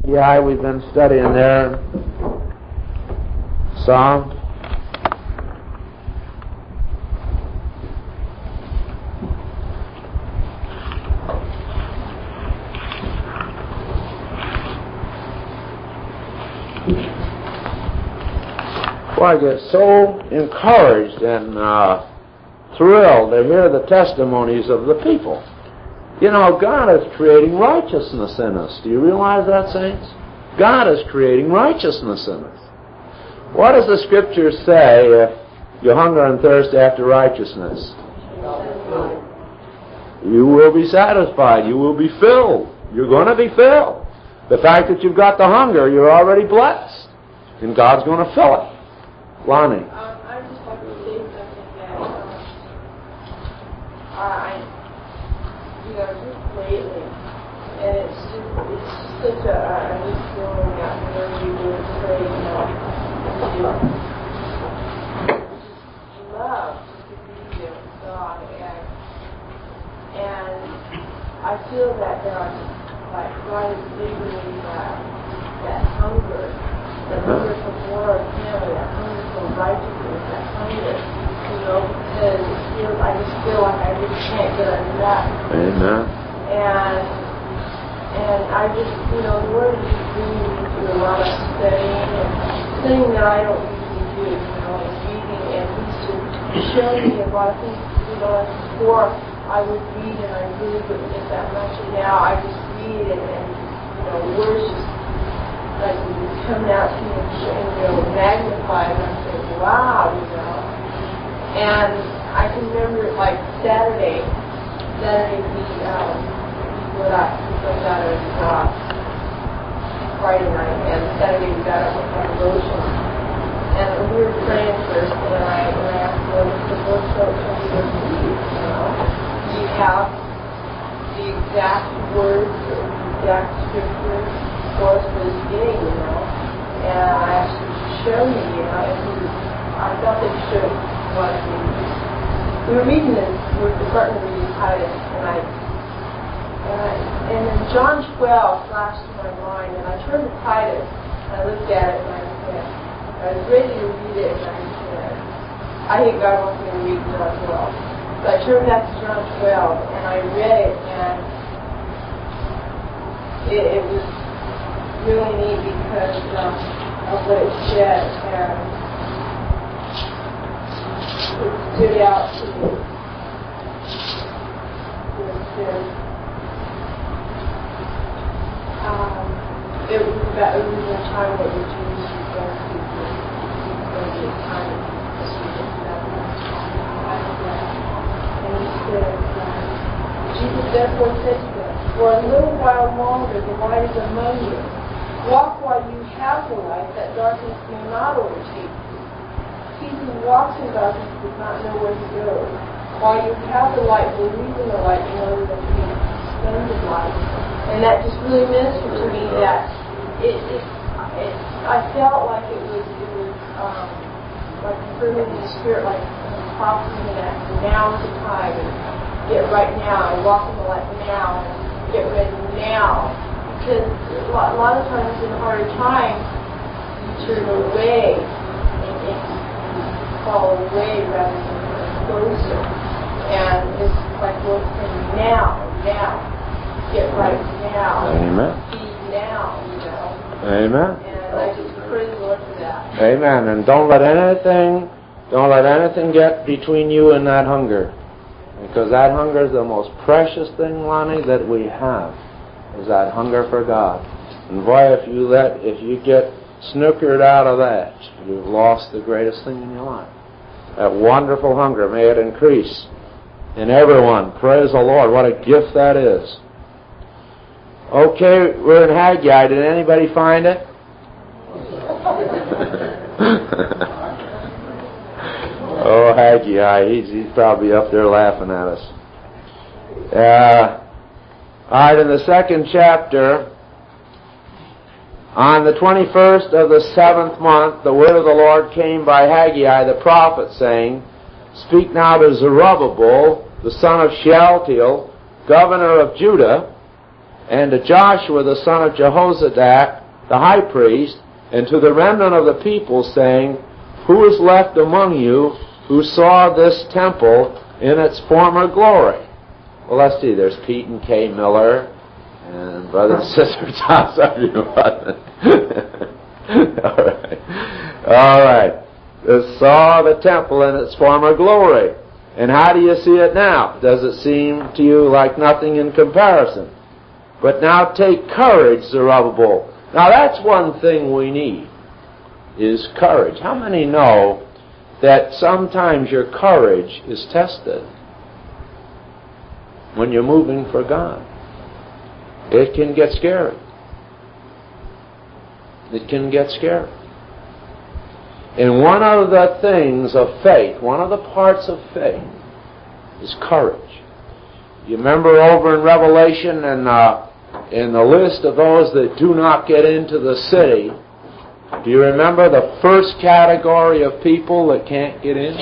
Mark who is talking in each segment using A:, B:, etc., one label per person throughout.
A: Yeah, we've been studying there. Psalm. Well, I get so encouraged and thrilled to hear the testimonies of the people. You know, God is creating righteousness in us. Do you realize that, saints? God is creating righteousness in us. What does the Scripture say if you hunger and thirst after righteousness? You will be satisfied. You will be filled. You're going to be filled. The fact that you've got the hunger, you're already blessed. And God's going to fill it. Lonnie.
B: I just want to say something that, just lately, and it's just such a neat feeling that whenever you go to pray, to love to be with God, and I feel that like God is giving me that hunger for more of Him, and that hunger for righteousness, that hunger, because I just feel like I just can't get enough.
A: Amen.
B: And I just, the Lord is bringing me through a lot of studying that I don't usually do, and reading, and He's just showing me a lot of things, before I would read and I really wouldn't get that much, and now I just read and words just like coming out to me and magnified, and I'm saying, wow, And I can remember like Saturday we got out of Friday night, and Saturday we got up with our devotion, and we were praying first, and I asked the Lord, what shall we do? You have the exact words, the exact scripture for us for this day, and I asked him to show me, and I thought that he showed what we were reading this, we're starting to read Titus, and then John 12 flashed to my mind, and I turned to Titus, and I looked at it, and I said, I was ready to read it, and I said, I think God wants me to read John 12. So I turned back to John 12, and I read it, and it was really neat because of what it said, and it stood out to me. It was a time what the Jews were going through. It was going to be a time that we didn't have and he said, Jesus therefore said to them, for a little while longer the light is among you. Walk while you have the light, that darkness may not overtake you. He who walks in darkness does not know where he goes. While you have the light, believe in the light, and know that he is splendid light. And that just really ministered to me that I felt like it was like affirming in the spirit, like prophecy that now is the time, and get right now, and walk in the light now, and get ready now. Because a lot of times in harder times, you turn away and fall away rather than closer. And it's like Lord saying, now, get right now.
A: Amen.
B: Be now,
A: Amen.
B: And I just praise the Lord for that.
A: Amen. And don't let anything get between you and that hunger. Because that hunger is the most precious thing, Lonnie, that we have, is that hunger for God. And boy, if you get snookered out of that, you've lost the greatest thing in your life. That wonderful hunger, may it increase in everyone. Praise the Lord. What a gift that is. Okay, we're in Haggai. Did anybody find it? Oh, Haggai, he's probably up there laughing at us. All right, in the second chapter, on the 21st of the 7th month, the word of the Lord came by Haggai the prophet, saying, Speak now to Zerubbabel, the son of Shealtiel, governor of Judah, and to Joshua the son of Jehozadak, the high priest, and to the remnant of the people, saying, Who is left among you who saw this temple in its former glory? Well, let's see. There's Pete and Kay Miller, and Brother and Sister Thompson. All right. Saw the temple in its former glory. And how do you see it now? Does it seem to you like nothing in comparison? But now take courage, Zerubbabel. Now that's one thing we need, is courage. How many know that sometimes your courage is tested when you're moving for God? It can get scary. It can get scary. And one of the things of faith, one of the parts of faith, is courage. You remember over in Revelation in the list of those that do not get into the city, do you remember the first category of people that can't get in?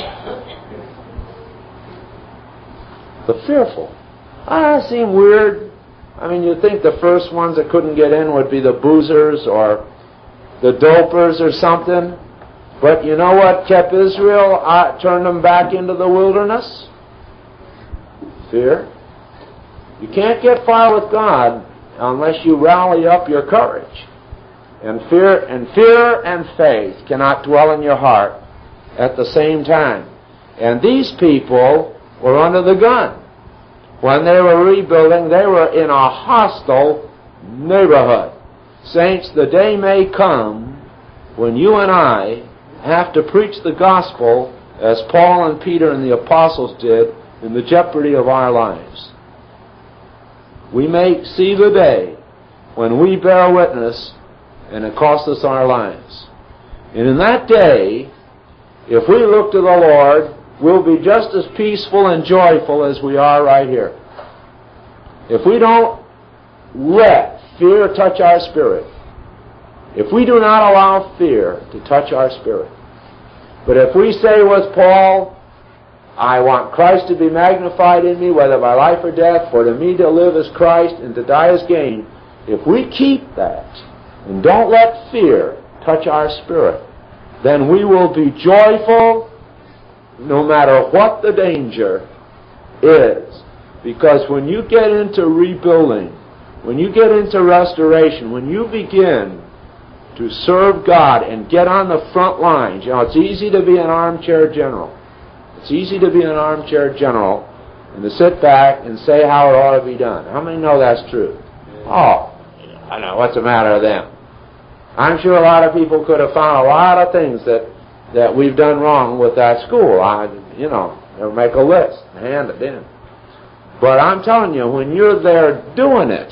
A: The fearful. That seemed weird. I mean, you'd think the first ones that couldn't get in would be the boozers or the dopers or something. But you know what kept Israel, turned them back into the wilderness? Fear. You can't get far with God unless you rally up your courage. And fear and faith cannot dwell in your heart at the same time. And these people were under the gun. When they were rebuilding, they were in a hostile neighborhood. Saints, the day may come when you and I have to preach the gospel as Paul and Peter and the apostles did in the jeopardy of our lives. We may see the day when we bear witness and it costs us our lives. And in that day, if we look to the Lord, we'll be just as peaceful and joyful as we are right here. If we don't let fear touch our spirit, if we do not allow fear to touch our spirit, but if we say with Paul, I want Christ to be magnified in me, whether by life or death, for to me to live is Christ and to die is gain, if we keep that and don't let fear touch our spirit, then we will be joyful no matter what the danger is. Because when you get into rebuilding, when you get into restoration, when you begin to serve God and get on the front lines, you know, it's easy to be an armchair general. It's easy to be an armchair general and to sit back and say how it ought to be done. How many know that's true? Oh, I know, what's the matter with them? I'm sure a lot of people could have found a lot of things that we've done wrong with that school. They'll make a list and hand it in. But I'm telling you, when you're there doing it,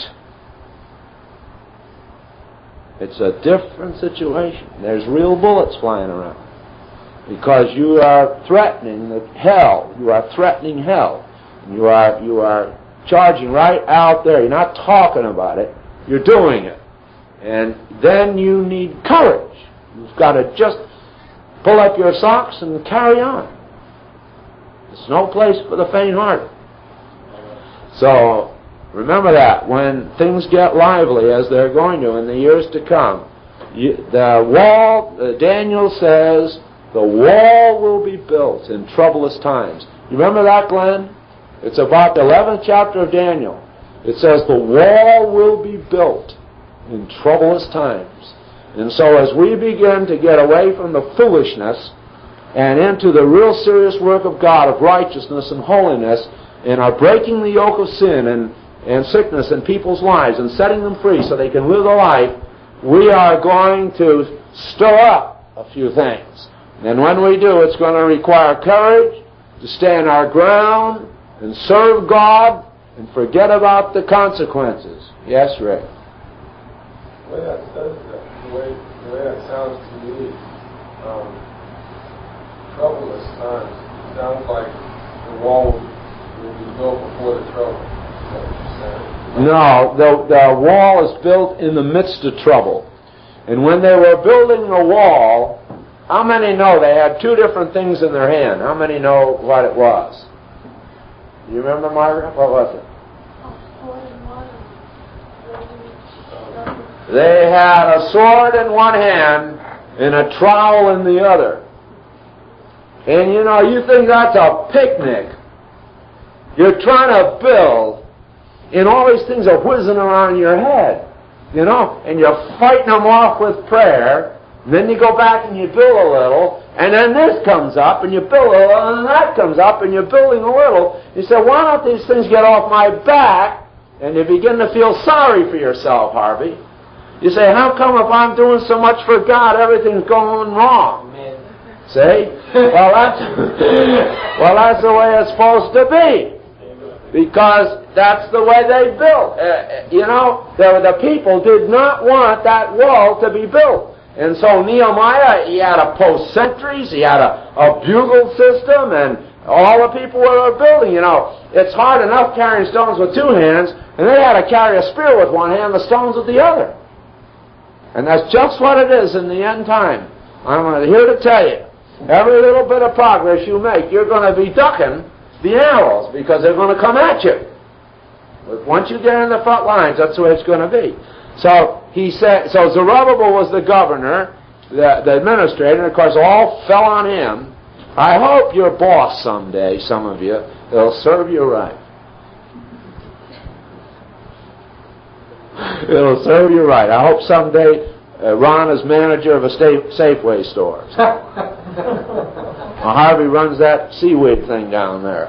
A: it's a different situation. There's real bullets flying around. Because you are threatening hell. You are threatening hell. You are charging right out there. You're not talking about it. You're doing it. And then you need courage. You've got to just pull up your socks and carry on. There's no place for the faint-hearted. So, remember that when things get lively, as they're going to in the years to come, the wall, Daniel says, the wall will be built in troublous times. You remember that, Glenn? It's about the 11th chapter of Daniel. It says the wall will be built in troublous times. And so as we begin to get away from the foolishness and into the real serious work of God, of righteousness and holiness, and are breaking the yoke of sin and sickness in people's lives and setting them free so they can live a life, we are going to stir up a few things. And when we do, it's going to require courage to stand our ground and serve God and forget about the consequences. Yes, Rick?
C: The way that says that, the way that sounds to me, troublous times, sounds like the wall will be built before the trouble. Is that what you're saying?
A: No, the wall is built in the midst of trouble. And when they were building the wall, how many know they had two different things in their hand? How many know what it was? Do you remember, Margaret? What was it?
B: Sword and water.
A: They had a sword in one hand and a trowel in the other. And you know, you think that's a picnic. You're trying to build, and all these things are whizzing around your head, you know, and you're fighting them off with prayer. And then you go back and you build a little, and then this comes up, and you build a little, and then that comes up, and you're building a little. You say, why don't these things get off my back? And you begin to feel sorry for yourself, Harvey. You say, how come if I'm doing so much for God, everything's going wrong? See? Well, that's the way it's supposed to be. Because that's the way they built. You know, the people did not want that wall to be built. And so Nehemiah, he had to post sentries, he had a bugle system, and all the people were building. You know, it's hard enough carrying stones with two hands, and they had to carry a spear with one hand, the stones with the other. And that's just what it is in the end time. I'm here to tell you, every little bit of progress you make, you're going to be ducking the arrows because they're going to come at you. But once you get in the front lines, that's the way it's going to be. So he said. So Zerubbabel was the governor, the administrator, and of course all fell on him. I hope your boss someday, some of you, will serve you right. It'll serve you right. I hope someday Ron is manager of a Safeway store. Harvey runs that seaweed thing down there.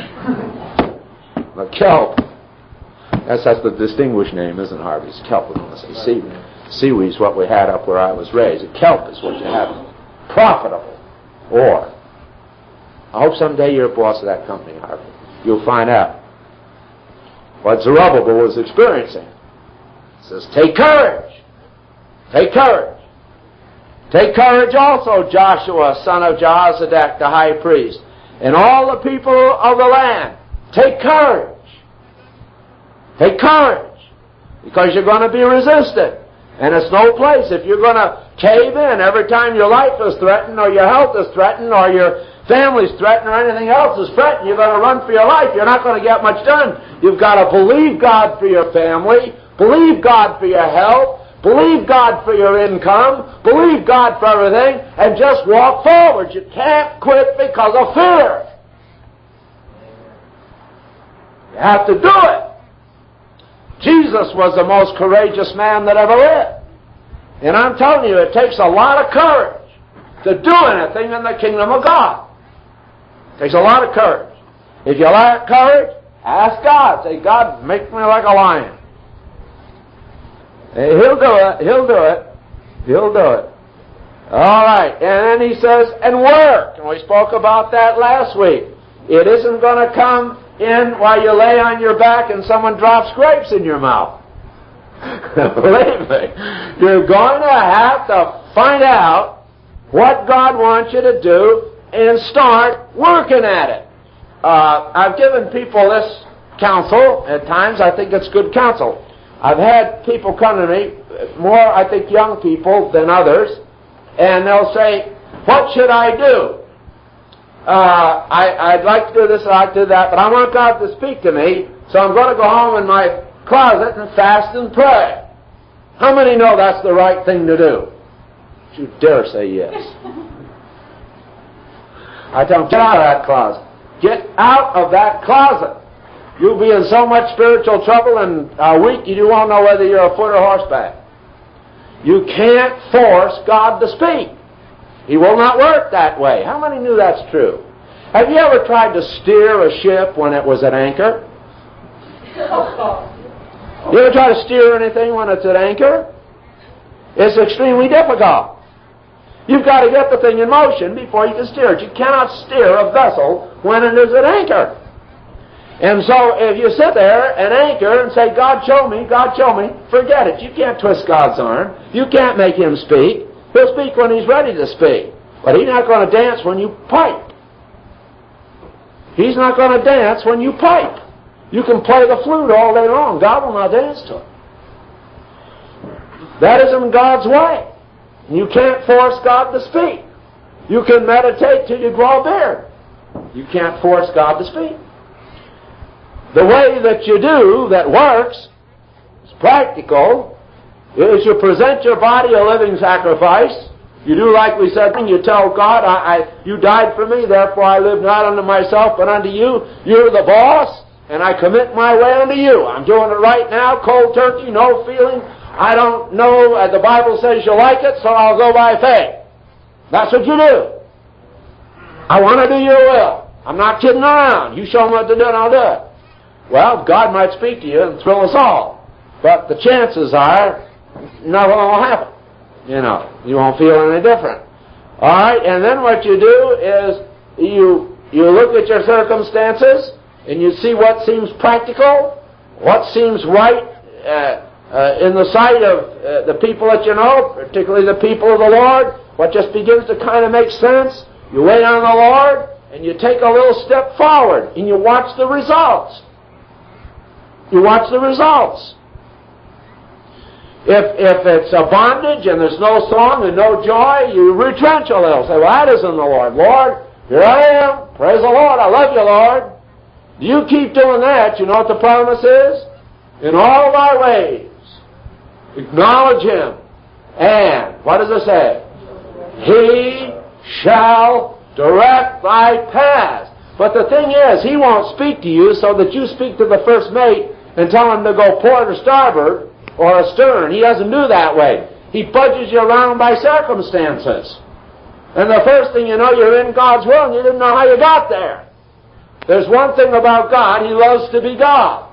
A: The kelp. That's the distinguished name, isn't Harvey's? Kelp, we don't say seaweed. Seaweed's what we had up where I was raised. Kelp is what you have. Profitable. Or. I hope someday you're a boss of that company, Harvey. You'll find out what Zerubbabel was experiencing. He says, take courage. Take courage. Take courage also, Joshua, son of Jehozadak, the high priest, and all the people of the land. Take courage. Take courage. Because you're going to be resisted. And it's no place. If you're going to cave in every time your life is threatened, or your health is threatened, or your family's threatened, or anything else is threatened, you're going to run for your life. You're not going to get much done. You've got to believe God for your family, believe God for your health, believe God for your income, believe God for everything, and just walk forward. You can't quit because of fear. You have to do it. Jesus was the most courageous man that ever lived. And I'm telling you, it takes a lot of courage to do anything in the kingdom of God. It takes a lot of courage. If you lack courage, ask God. Say, God, make me like a lion. He'll do it. He'll do it. He'll do it. All right. And then he says, and work. And we spoke about that last week. It isn't going to come in while you lay on your back and someone drops grapes in your mouth. Believe me. You're going to have to find out what God wants you to do and start working at it. I've given people this counsel. At times I think it's good counsel. I've had people come to me, more I think young people than others, and they'll say, what should I do? I'd like to do this, I'd like to do that, but I want God to speak to me, so I'm going to go home in my closet and fast and pray. How many know that's the right thing to do? You dare say yes. I tell them, get out of that closet. Get out of that closet. You'll be in so much spiritual trouble in a week you won't know whether you're afoot or horseback. You can't force God to speak. He will not work that way. How many knew that's true? Have you ever tried to steer a ship when it was at anchor? You ever try to steer anything when it's at anchor? It's extremely difficult. You've got to get the thing in motion before you can steer it. You cannot steer a vessel when it is at anchor. And so if you sit there and anchor and say, God show me, forget it. You can't twist God's arm. You can't make Him speak. He'll speak when He's ready to speak. But He's not going to dance when you pipe. He's not going to dance when you pipe. You can play the flute all day long. God will not dance to it. That isn't God's way. You can't force God to speak. You can meditate till you grow a beard. You can't force God to speak. The way that you do that works is practical is you present your body a living sacrifice. You do like we said, you tell God, you died for me, therefore I live not unto myself, but unto you. You're the boss, and I commit my way unto you. I'm doing it right now, cold turkey, no feeling. I don't know, the Bible says you like it, so I'll go by faith. That's what you do. I want to do your will. I'm not kidding around. You show me what to do and I'll do it. Well, God might speak to you and thrill us all. But the chances are, nothing will happen. You won't feel any different. Alright, and then what you do is you look at your circumstances and you see what seems practical, what seems right in the sight of the people that you know, particularly the people of the Lord, what just begins to kind of make sense. You wait on the Lord and you take a little step forward and you watch the results. You watch the results. If it's a bondage and there's no song and no joy, you retrench a little. Say, well, that isn't the Lord. Lord, here I am. Praise the Lord. I love you, Lord. You keep doing that. You know what the promise is? In all thy ways, acknowledge Him. And, what does it say? He shall direct thy paths. But the thing is, He won't speak to you so that you speak to the first mate and tell him to go port or starboard or astern. He doesn't do that way. He budges you around by circumstances. And the first thing you know, you're in God's will and you didn't know how you got there. There's one thing about God, He loves to be God.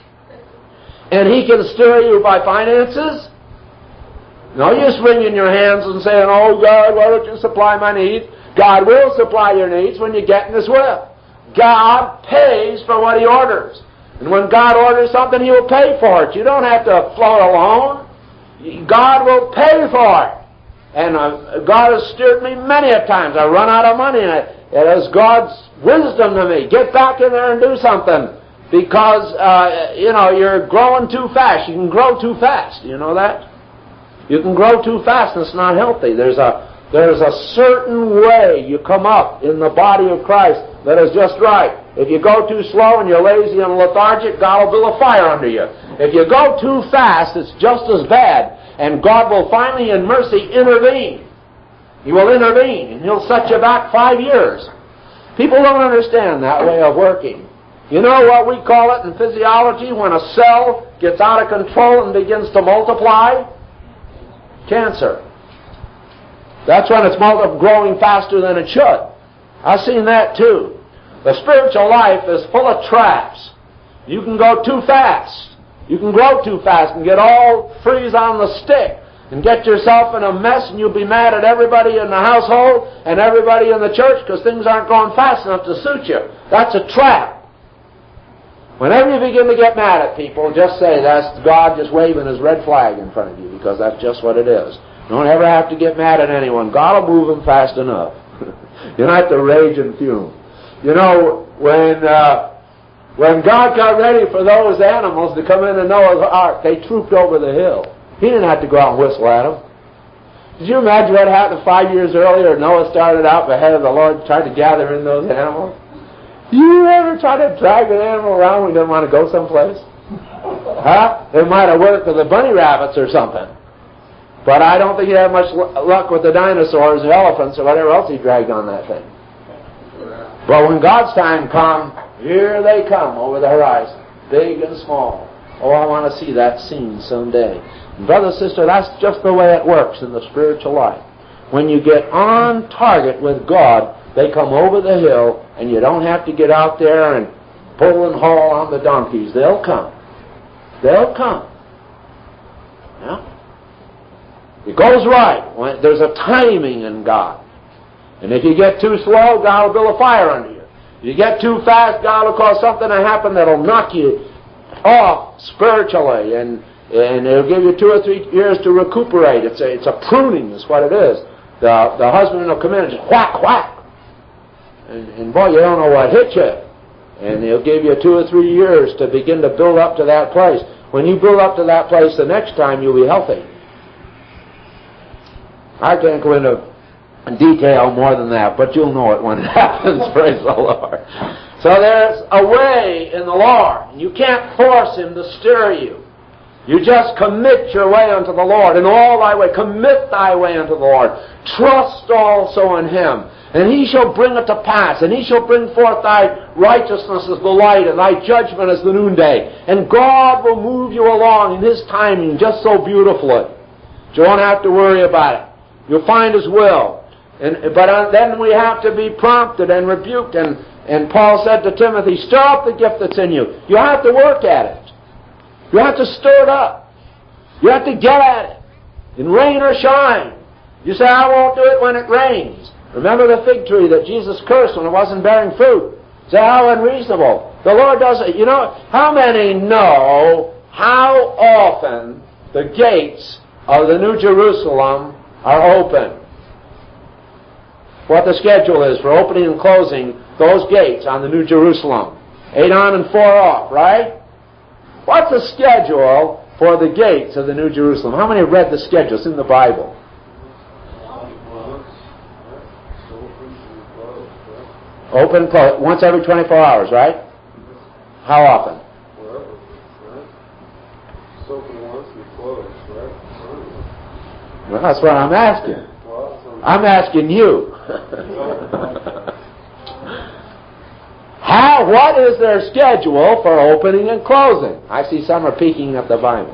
A: And He can stir you by finances. No use wringing your hands and saying, oh God, why don't you supply my needs? God will supply your needs when you get in His will. God pays for what He orders. And when God orders something, He will pay for it. You don't have to float alone. God will pay for it. And God has steered me many a times. I run out of money, and it is God's wisdom to me. Get back in there and do something. Because, you're growing too fast. You can grow too fast. You know that? You can grow too fast, and it's not healthy. There's a certain way you come up in the body of Christ that is just right. If you go too slow and you're lazy and lethargic, God will build a fire under you. If you go too fast, it's just as bad. And God will finally, in mercy, intervene. He will intervene, and He'll set you back 5 years. People don't understand that way of working. You know what we call it in physiology when a cell gets out of control and begins to multiply? Cancer. That's when it's growing faster than it should. I've seen that too. The spiritual life is full of traps. You can go too fast. You can grow too fast and get all freeze on the stick and get yourself in a mess, and you'll be mad at everybody in the household and everybody in the church because things aren't going fast enough to suit you. That's a trap. Whenever you begin to get mad at people, just say that's God just waving His red flag in front of you, because that's just what it is. You don't ever have to get mad at anyone. God will move them fast enough. You don't have to rage and fume. You know, when God got ready for those animals to come into Noah's ark, they trooped over the hill. He didn't have to go out and whistle at them. Did you imagine what happened 5 years earlier? Noah started out ahead of the Lord, tried to gather in those animals. You ever try to drag an animal around when you don't want to go someplace? Huh? It might have worked with the bunny rabbits or something. But I don't think he had much luck with the dinosaurs or elephants or whatever else he dragged on that thing. But when God's time comes, here they come over the horizon, big and small. Oh, I want to see that scene someday. And brother, sister, that's just the way it works in the spiritual life. When you get on target with God, they come over the hill, and you don't have to get out there and pull and haul on the donkeys. They'll come. They'll come. Yeah? It goes right. There's a timing in God. And if you get too slow, God will build a fire under you. If you get too fast, God will cause something to happen that will knock you off spiritually, and it'll give you 2 or 3 years to recuperate. It's a pruning is what it is. The husband will come in and just whack, whack. And boy, you don't know what hit you. And he'll give you 2 or 3 years to begin to build up to that place. When you build up to that place the next time, you'll be healthy. I can't go into detail more than that, but you'll know it when it happens, praise the Lord. So there's a way in the Lord. You can't force Him to stir you. You just commit your way unto the Lord. In all thy way, commit thy way unto the Lord. Trust also in Him. And He shall bring it to pass. And He shall bring forth thy righteousness as the light, and thy judgment as the noonday. And God will move you along in His timing just so beautifully. You won't have to worry about it. You'll find His will. But then we have to be prompted and rebuked. And Paul said to Timothy, stir up the gift that's in you. You have to work at it. You have to stir it up. You have to get at it. In rain or shine. You say, I won't do it when it rains. Remember the fig tree that Jesus cursed when it wasn't bearing fruit. Say, how unreasonable. The Lord does it. You know, how many know how often the gates of the New Jerusalem are open? What the schedule is for opening and closing those gates on the New Jerusalem. 8 on and 4 off, right? What's the schedule for the gates of the New Jerusalem? How many have read the schedule? It's in the Bible. Open, close, once every 24 hours, right? How often?
C: Forever, right? It's open once and closed, right?
A: Well, that's what I'm asking. I'm asking you. What is their schedule for opening and closing? I see some are peeking at the Bible.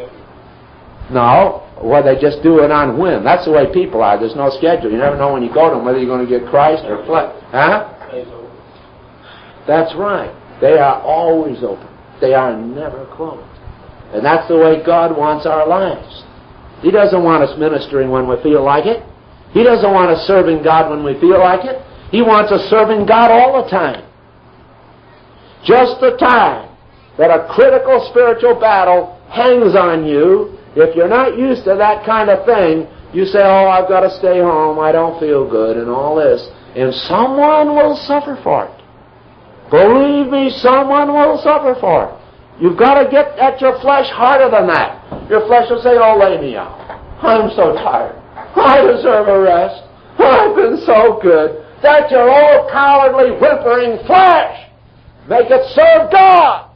A: No, well, they just do it on whim. That's the way people are. There's no schedule. You never know when you go to them whether you're going to get Christ or flesh. Huh? That's right. They are always open. They are never closed. And that's the way God wants our lives. He doesn't want us ministering when we feel like it. He doesn't want us serving God when we feel like it. He wants us serving God all the time. Just the time that a critical spiritual battle hangs on you, if you're not used to that kind of thing, you say, oh, I've got to stay home, I don't feel good, and all this. And someone will suffer for it. Believe me, someone will suffer for it. You've got to get at your flesh harder than that. Your flesh will say, oh, lay me out. I'm so tired. I deserve a rest. I've been so good. That's your old cowardly, whimpering flesh. Make it serve God.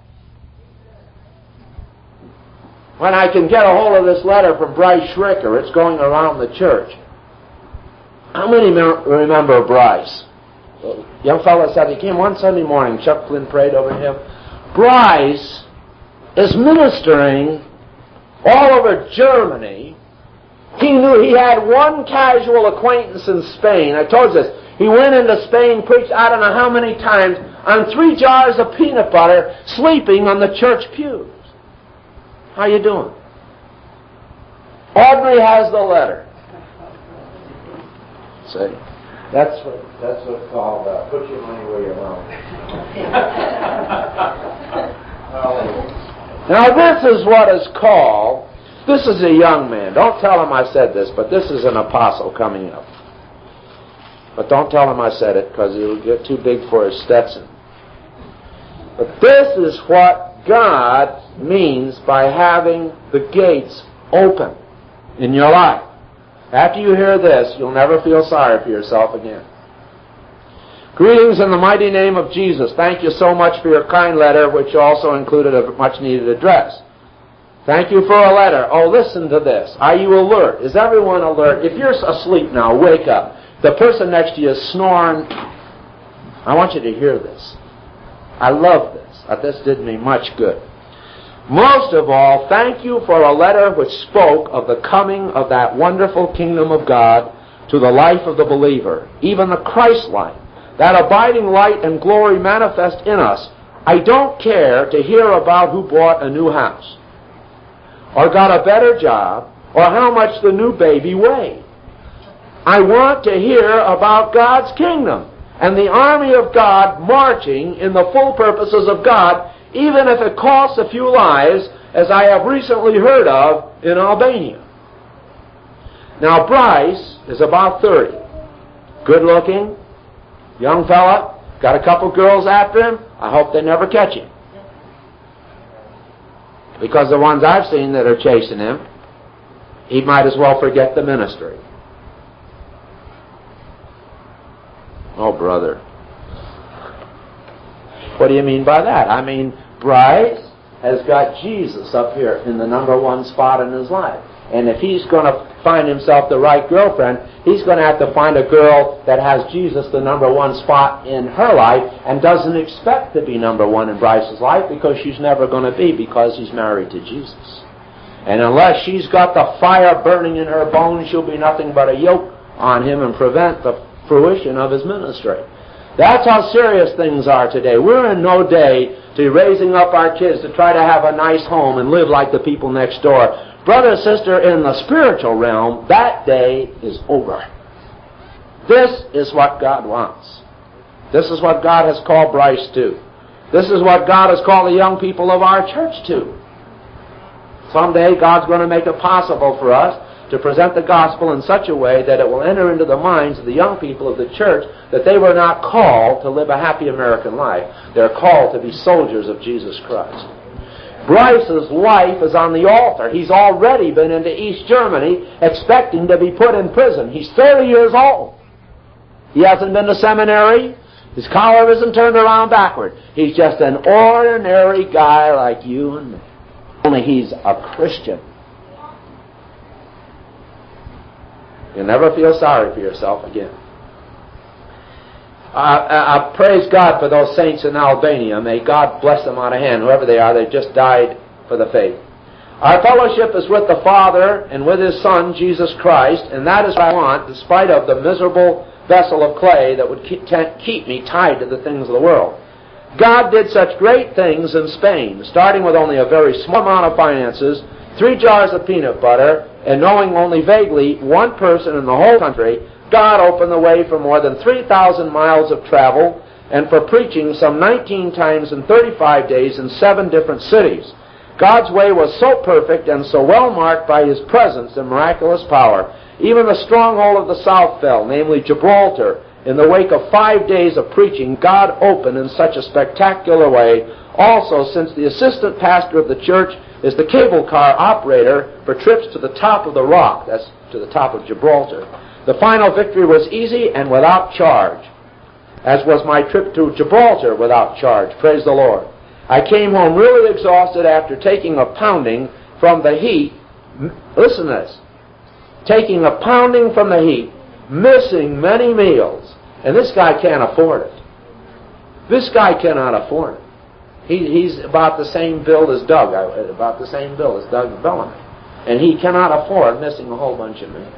A: When I can get a hold of this letter from Bryce Schricker, it's going around the church. How many remember Bryce? The young fellow said he came one Sunday morning. Chuck Flynn prayed over him. Bryce is ministering all over Germany. He knew he had one casual acquaintance in Spain. I told you this. He went into Spain, preached I don't know how many times, on 3 jars of peanut butter, sleeping on the church pews. How you doing? Audrey has the letter. See? That's what's called put your money where your mouth is. Now this is what is called, this is a young man. Don't tell him I said this, but this is an apostle coming up. But don't tell him I said it, because it'll get too big for his Stetson. But this is what God means by having the gates open in your life. After you hear this, you'll never feel sorry for yourself again. Greetings in the mighty name of Jesus. Thank you so much for your kind letter, which also included a much-needed address. Thank you for a letter. Oh, listen to this. Are you alert? Is everyone alert? If you're asleep now, wake up. The person next to you is snoring. I want you to hear this. I love this. This did me much good. Most of all, thank you for a letter which spoke of the coming of that wonderful kingdom of God to the life of the believer, even the Christ life, that abiding light and glory manifest in us. I don't care to hear about who bought a new house, or got a better job, or how much the new baby weighed. I want to hear about God's kingdom and the army of God marching in the full purposes of God, even if it costs a few lives, as I have recently heard of in Albania. Now, Bryce is about 30. Good looking, young fella, got a couple girls after him. I hope they never catch him. Because the ones I've seen that are chasing him, he might as well forget the ministry. Oh, brother. What do you mean by that? I mean, Bryce has got Jesus up here in the number one spot in his life. And if he's going to find himself the right girlfriend, he's going to have to find a girl that has Jesus the number one spot in her life and doesn't expect to be number one in Bryce's life, because she's never going to be, because he's married to Jesus. And unless she's got the fire burning in her bones, she'll be nothing but a yoke on him and prevent the fruition of his ministry. That's how serious things are today. We're in no day to be raising up our kids to try to have a nice home and live like the people next door. Brother, sister, in the spiritual realm, that day is over. This is what God wants. This is what God has called Bryce to. This is what God has called the young people of our church to. Someday God's going to make it possible for us to present the gospel in such a way that it will enter into the minds of the young people of the church that they were not called to live a happy American life. They're called to be soldiers of Jesus Christ. Bryce's life is on the altar. He's already been into East Germany expecting to be put in prison. He's 30 years old. He hasn't been to seminary. His collar isn't turned around backward. He's just an ordinary guy like you and me. Only he's a Christian. You'll never feel sorry for yourself again. Praise God for those saints in Albania. May God bless them out of hand, whoever they are. They just died for the faith. Our fellowship is with the Father and with His Son, Jesus Christ, and that is what I want, despite of the miserable vessel of clay that would keep me tied to the things of the world. God did such great things in Spain, starting with only a very small amount of finances, 3 jars of peanut butter, and knowing only vaguely one person in the whole country. God opened the way for more than 3,000 miles of travel and for preaching some 19 times in 35 days in 7 different cities. God's way was so perfect and so well marked by His presence and miraculous power. Even the stronghold of the south fell, namely Gibraltar. In the wake of 5 days of preaching, God opened in such a spectacular way. Also, since the assistant pastor of the church is the cable car operator for trips to the top of the rock, that's to the top of Gibraltar, the final victory was easy and without charge, as was my trip to Gibraltar without charge. Praise the Lord. I came home really exhausted after taking a pounding from the heat. Listen to this. Taking a pounding from the heat, missing many meals. And this guy can't afford it. This guy cannot afford it. He's about the same build as Doug, Bellamy. And he cannot afford missing a whole bunch of meals.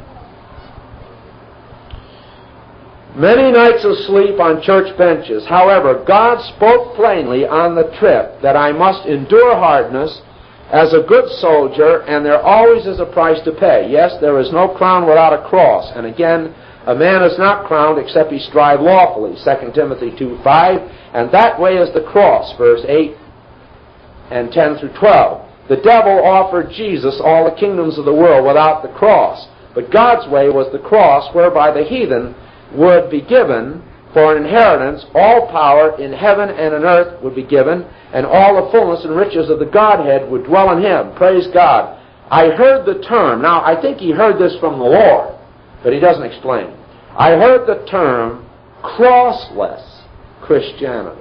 A: Many nights of sleep on church benches. However, God spoke plainly on the trip that I must endure hardness as a good soldier, and there always is a price to pay. Yes, there is no crown without a cross. And again, a man is not crowned except he strive lawfully, 2 Timothy 2:5. And that way is the cross, verse 8 and 10 through 12. The devil offered Jesus all the kingdoms of the world without the cross. But God's way was the cross, whereby the heathen would be given for an inheritance. All power in heaven and in earth would be given, and all the fullness and riches of the Godhead would dwell in Him. Praise God. I heard the term. Now, I think he heard this from the Lord, but he doesn't explain. I heard the term crossless Christianity.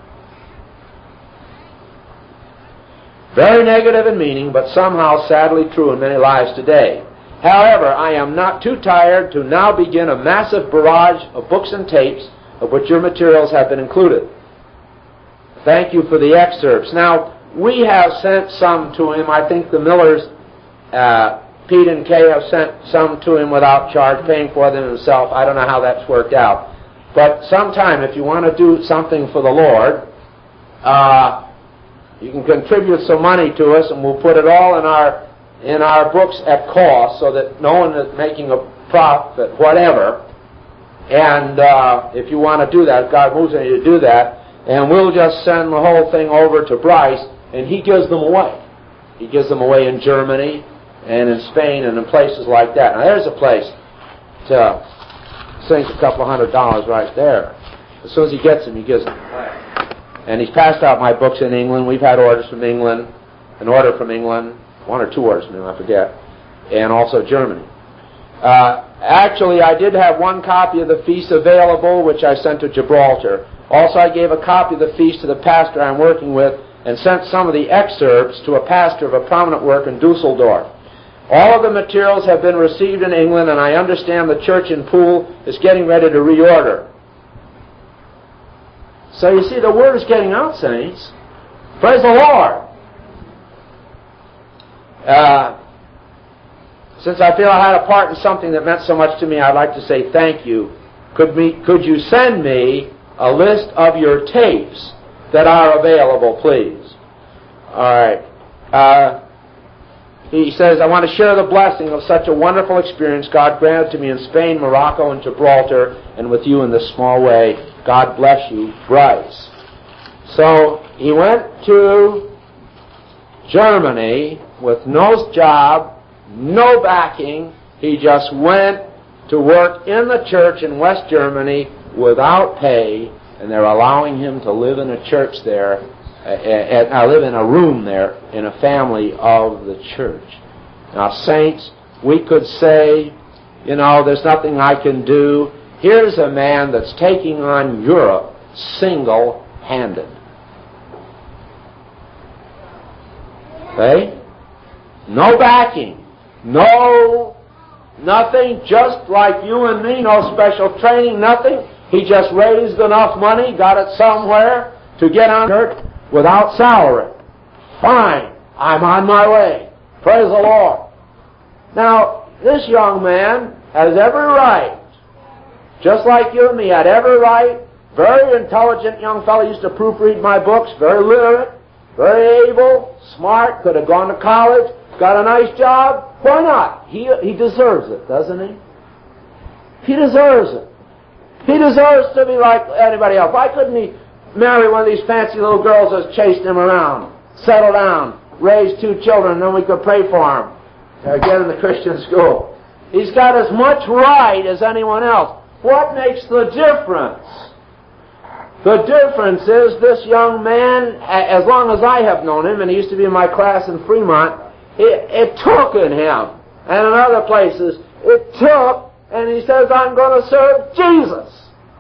A: Very negative in meaning, but somehow sadly true in many lives today. However, I am not too tired to now begin a massive barrage of books and tapes of which your materials have been included. Thank you for the excerpts. Now, we have sent some to him. I think the Millers, Pete and Kay, have sent some to him without charge, paying for them himself. I don't know how that's worked out. But sometime, if you want to do something for the Lord, you can contribute some money to us, and we'll put it all in our books at cost, so that no one is making a profit, whatever. And if you want to do that, if God moves you to do that, and we'll just send the whole thing over to Bryce, and he gives them away. He gives them away in Germany and in Spain and in places like that. Now, there's a place to sink a couple of $100 right there. As soon as he gets them, he gives them away. And he's passed out my books in England. We've had orders from England, an order from England, 1 or 2 orders from him, I forget, and also Germany. Actually, I did have 1 copy of the feast available, which I sent to Gibraltar. Also, I gave a copy of the feast to the pastor I'm working with and sent some of the excerpts to a pastor of a prominent work in Dusseldorf. All of the materials have been received in England, and I understand the church in Poole is getting ready to reorder. So you see, the word is getting out, saints. Praise the Lord. Since I feel I had a part in something that meant so much to me, I'd like to say thank you. Could you send me a list of your tapes that are available, please? All right. He says, I want to share the blessing of such a wonderful experience God granted to me in Spain, Morocco, and Gibraltar, and with you in this small way. God bless you, Bryce. So he went to Germany with no job, no backing. He just went to work in the church in West Germany without pay, and they're allowing him to live in a church there, live in a room there in a family of the church. Now, saints, we could say, there's nothing I can do. Here's a man that's taking on Europe single-handed. Okay? No backing. Nothing, just like you and me, no special training, nothing. He just raised enough money, got it somewhere to get on church without salary. Fine, I'm on my way. Praise the Lord. Now, this young man has every right, just like you and me, had every right. Very intelligent young fellow, used to proofread my books, very literate, very able, smart, could have gone to college, got a nice job. Why not? He deserves it, doesn't he? He deserves it. He deserves to be like anybody else. Why couldn't he marry one of these fancy little girls that's chased him around, settle down, raise 2 children, and then we could pray for him, get in the Christian school? He's got as much right as anyone else. What makes the difference? The difference is this young man, as long as I have known him, and he used to be in my class in Fremont, it took in him, and in other places, it took, and he says, I'm going to serve Jesus.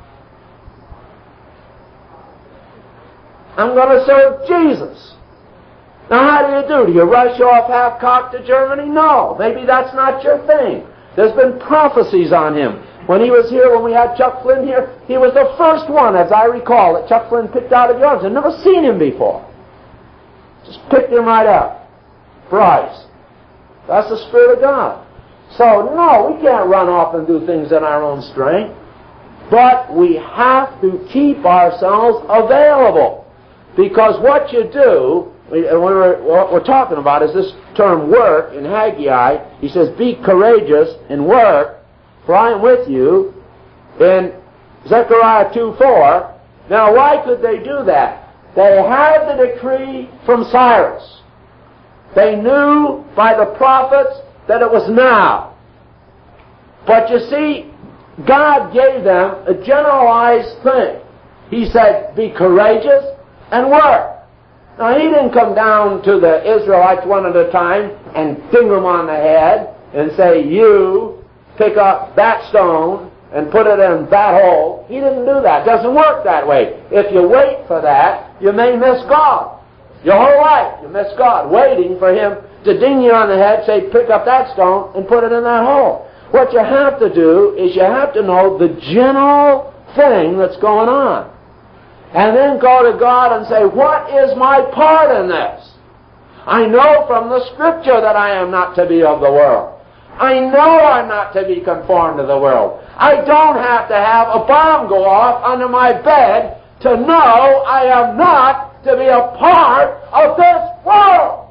A: I'm going to serve Jesus. Now, how do? Do you rush off half-cocked to Germany? No. Maybe that's not your thing. There's been prophecies on him. When he was here, when we had Chuck Flynn here, he was the first one, as I recall, that Chuck Flynn picked out of yours. I'd never seen him before. Just picked him right out. Bryce. That's the Spirit of God. So, no, we can't run off and do things in our own strength. But we have to keep ourselves available. Because what you do, what we're talking about is this term work in Haggai. He says, be courageous and work, for I am with you, in Zechariah 2:4. Now, why could they do that? They had the decree from Cyrus. They knew by the prophets that it was now. But you see, God gave them a generalized thing. He said, be courageous and work. Now, he didn't come down to the Israelites one at a time and ding them on the head and say, you pick up that stone and put it in that hole. He didn't do that. It doesn't work that way. If you wait for that, you may miss God. Your whole life, you miss God, waiting for Him to ding you on the head, say, pick up that stone and put it in that hole. What you have to do is you have to know the general thing that's going on. And then go to God and say, what is my part in this? I know from the Scripture that I am not to be of the world. I know I'm not to be conformed to the world. I don't have to have a bomb go off under my bed to know I am not to be a part of this world.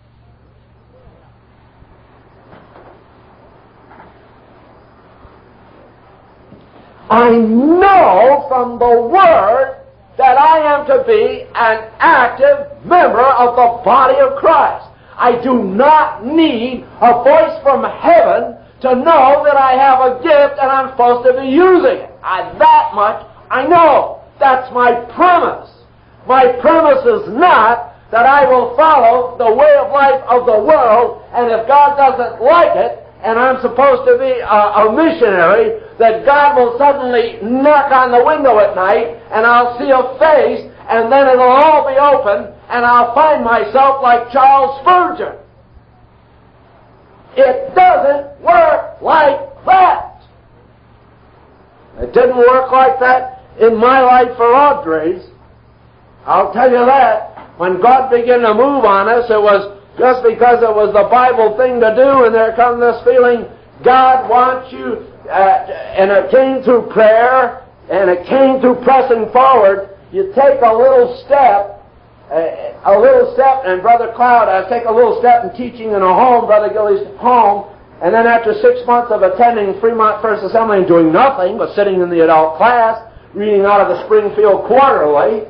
A: I know from the Word that I am to be an active member of the body of Christ. I do not need a voice from heaven to know that I have a gift and I'm supposed to be using it. That much I know. That's my premise. My premise is not that I will follow the way of life of the world, and if God doesn't like it, and I'm supposed to be a missionary, that God will suddenly knock on the window at night, and I'll see a face, and then it'll all be open, and I'll find myself like Charles Spurgeon. It doesn't work like that. It didn't work like that in my life for Audrey's. I'll tell you that. When God began to move on us, it was just because it was the Bible thing to do, and there comes this feeling, God wants you, and it came through prayer, and it came through pressing forward. You take a little step, and Brother Cloud, I take a little step in teaching in a home, Brother Gilly's home, and then after 6 months of attending Fremont First Assembly and doing nothing but sitting in the adult class, reading out of the Springfield Quarterly.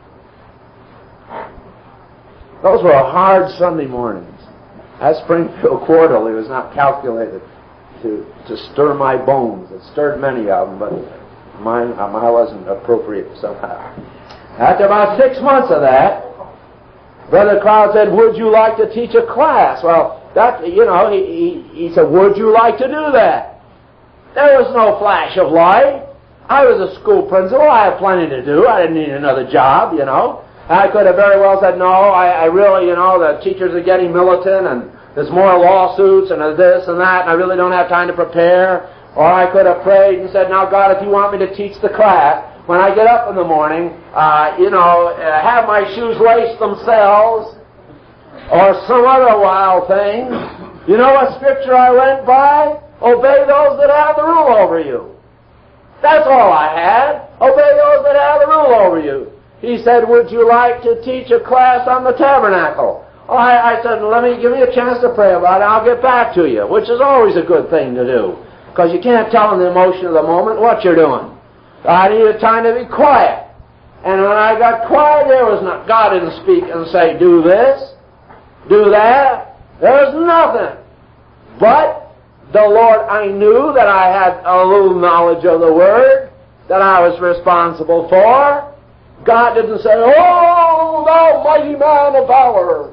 A: Those were hard Sunday mornings. That Springfield Quarterly was not calculated to stir my bones. It stirred many of them, but mine wasn't appropriate somehow. After about 6 months of that, Brother Cloud said, would you like to teach a class? Well, he said, would you like to do that? There was no flash of light. I was a school principal. I had plenty to do. I didn't need another job, I could have very well said, no, I really, the teachers are getting militant, and there's more lawsuits, and there's this and that, and I really don't have time to prepare. Or I could have prayed and said, now, God, if you want me to teach the class, when I get up in the morning, have my shoes laced themselves, or some other wild thing. You know what scripture I went by? Obey those that have the rule over you. That's all I had. Obey those that have the rule over you. He said, would you like to teach a class on the tabernacle? Oh, I said, give me a chance to pray about it, I'll get back to you, which is always a good thing to do, because you can't tell in the emotion of the moment what you're doing. I needed time to be quiet. And when I got quiet, God didn't speak and say, do this, do that. There was nothing. But the Lord, I knew that I had a little knowledge of the Word that I was responsible for. God didn't say, oh, thou mighty man of valor.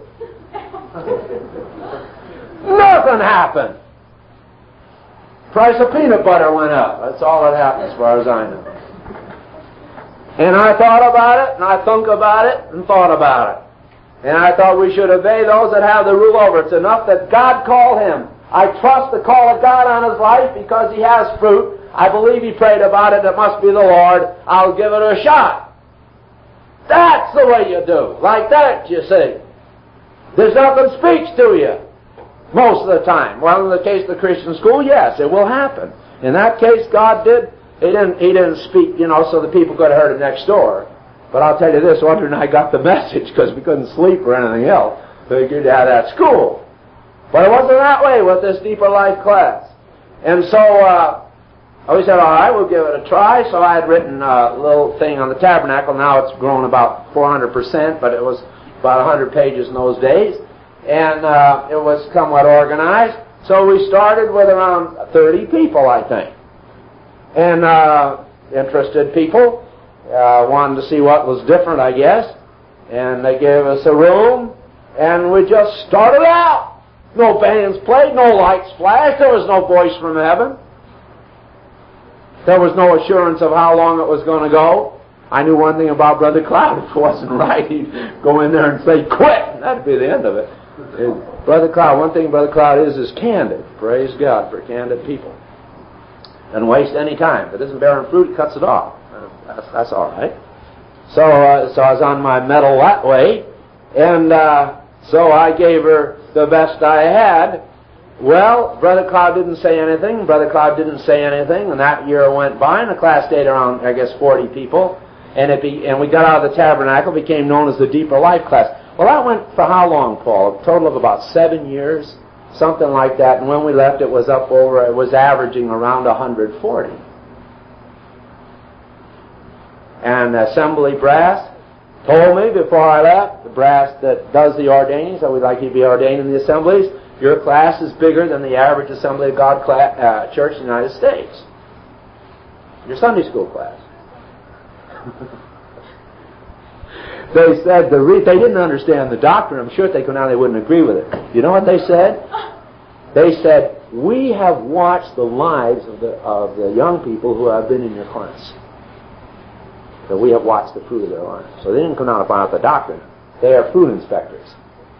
A: Nothing happened. Price of peanut butter went up. That's all that happened as far as I know. And I thought about it, and I thunk about it, and thought about it. And I thought we should obey those that have the rule over. It's enough that God called him. I trust the call of God on his life because he has fruit. I believe he prayed about it. It must be the Lord. I'll give it a shot. That's the way you do. Like that, you see. There's nothing speaks to you most of the time. Well, in the case of the Christian school, yes, it will happen. In that case, God did. He didn't speak, so the people could have heard it next door. But I'll tell you this, Audrey and I got the message because we couldn't sleep or anything else. Figured to have that school. But it wasn't that way with this Deeper Life class. And so, we said, all right, we'll give it a try. So I had written a little thing on the tabernacle. Now it's grown about 400%, but it was about 100 pages in those days. And it was somewhat organized. So we started with around 30 people, I think. And interested people wanted to see what was different, I guess. And they gave us a room, and we just started out. No bands played, no lights flashed, there was no voice from heaven. There was no assurance of how long it was going to go. I knew one thing about Brother Cloud. If it wasn't right, he'd go in there and say, quit! That'd be the end of it. Brother Cloud, one thing Brother Cloud is candid. Praise God for candid people. Doesn't waste any time. If it isn't bearing fruit, it cuts it off. That's all right. So I was on my mettle that way. And so I gave her the best I had. Well, Brother Cloud didn't say anything. Brother Cloud didn't say anything. And that year went by, and the class stayed around, 40 people. And we got out of the tabernacle, became known as the Deeper Life class. Well, that went for how long, Paul? A total of about 7 years, something like that. And when we left, it was averaging around 140. And the assembly brass told me before I left, the brass that does the ordaining, so we'd like you to be ordained in the assemblies, your class is bigger than the average Assembly of God church in the United States. Your Sunday school class. They said they didn't understand the doctrine. I'm sure if they could now they wouldn't agree with it. You know what they said? They said, we have watched the lives of the young people who have been in your class. that we have watched the fruit of their lives. So they didn't come down to find out the doctrine. They are fruit inspectors.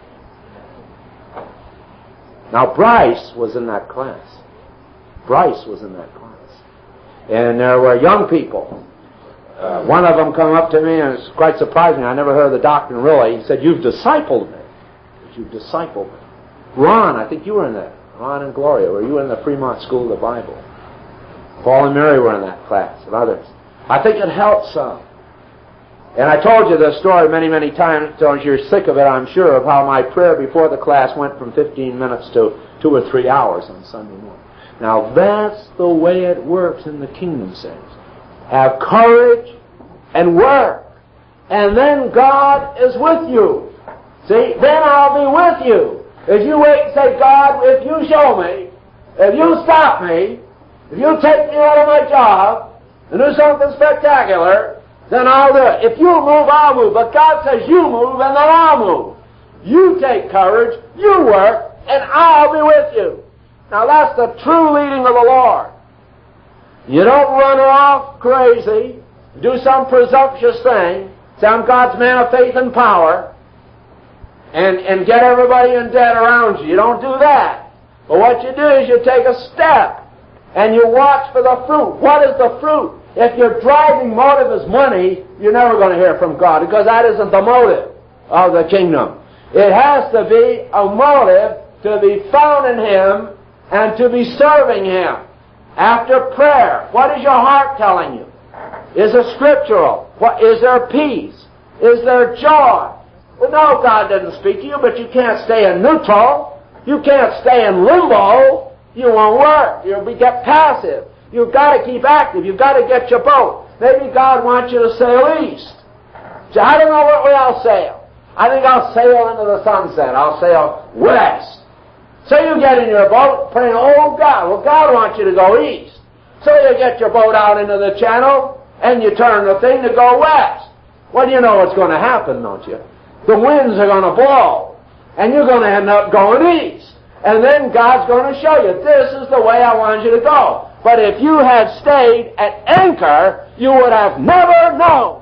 A: Now Bryce was in that class. Bryce was in that class. And there were young people. One of them come up to me, and it's quite surprising. I never heard of the doctrine really. He said, "You've discipled me. You've discipled me." Ron, I think you were in that. Ron and Gloria, were you in the Fremont School of the Bible? Paul and Mary were in that class, and others. I think it helped some. And I told you the story many, many times, so you're sick of it, I'm sure, of how my prayer before the class went from 15 minutes to 2 or 3 hours on Sunday morning. Now that's the way it works in the kingdom, saints. Have courage and work. And then God is with you. See, then I'll be with you. If you wait and say, "God, if you show me, if you stop me, if you take me out of my job and do something spectacular, then I'll do it. If you move, I'll move." But God says, "You move and then I'll move. You take courage, you work, and I'll be with you." Now that's the true leading of the Lord. You don't run off crazy, do some presumptuous thing, say, "I'm God's man of faith and power," and get everybody in debt around you. You don't do that. But what you do is you take a step, and you watch for the fruit. What is the fruit? If your driving motive is money, you're never going to hear from God, because that isn't the motive of the kingdom. It has to be a motive to be found in Him and to be serving Him. After prayer, what is your heart telling you? Is it scriptural? Is there peace? Is there joy? Well, no, God didn't speak to you, but you can't stay in neutral. You can't stay in limbo. You won't work. You'll get passive. You've got to keep active. You've got to get your boat. Maybe God wants you to sail east. So I don't know what way I'll sail. I think I'll sail into the sunset. I'll sail west. So you get in your boat praying, "Oh God." Well, God wants you to go east. So you get your boat out into the channel and you turn the thing to go west. Well, you know what's going to happen, don't you? The winds are going to blow and you're going to end up going east. And then God's going to show you, "This is the way I want you to go." But if you had stayed at anchor, you would have never known.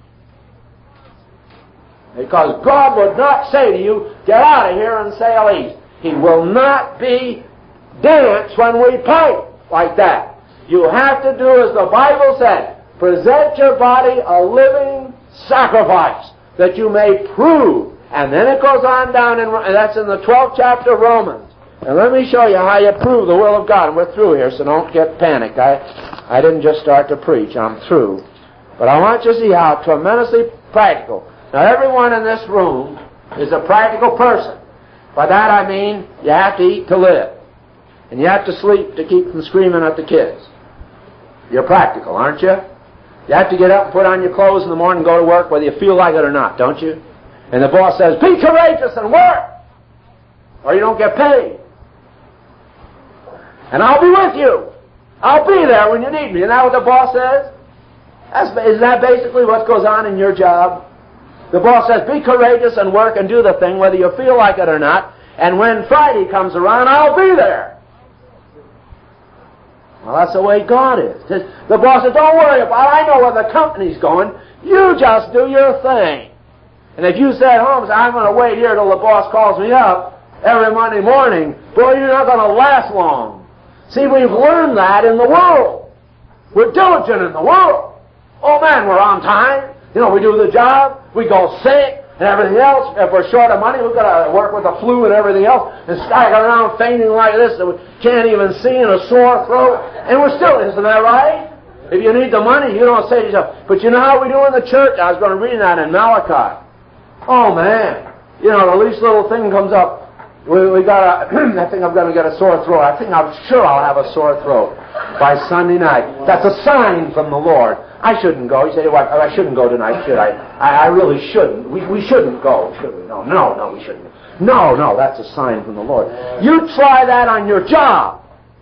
A: Because God would not say to you, "Get out of here and sail east." He will not be danced when we pray like that. You have to do as the Bible said. Present your body a living sacrifice, that you may prove. And then it goes on down, and that's in the 12th chapter of Romans. And let me show you how you prove the will of God. And we're through here, so don't get panicked. I didn't just start to preach. I'm through. But I want you to see how tremendously practical. Now, everyone in this room is a practical person. By that I mean you have to eat to live. And you have to sleep to keep from screaming at the kids. You're practical, aren't you? You have to get up and put on your clothes in the morning and go to work whether you feel like it or not, don't you? And the boss says, "Be courageous and work, or you don't get paid. And I'll be with you. I'll be there when you need me." Isn't that what the boss says? Is that basically what goes on in your job? The boss says, "Be courageous and work and do the thing whether you feel like it or not. And when Friday comes around, I'll be there." Well, that's the way God is. The boss says, "Don't worry about it. I know where the company's going. You just do your thing." And if you say at home, "I'm going to wait here till the boss calls me up every Monday morning," boy, you're not going to last long. See, we've learned that in the world. We're diligent in the world. Oh man, we're on time. You know, we do the job. We go sick and everything else. If we're short of money, we've got to work with the flu and everything else and stagger around fainting like this that we can't even see, and a sore throat. And we're still, isn't that right? If you need the money, you don't say to yourself, "But you know how we do in the church?" I was going to read that in Malachi. Oh man, you know, the least little thing comes up. We got I think I'm going to get a sore throat. I'm sure I'll have a sore throat by Sunday night. That's a sign from the Lord. I shouldn't go. You say, "Well, I shouldn't go tonight, should I?" I really shouldn't. We shouldn't go, should we? No, we shouldn't. No, that's a sign from the Lord. You try that on your job.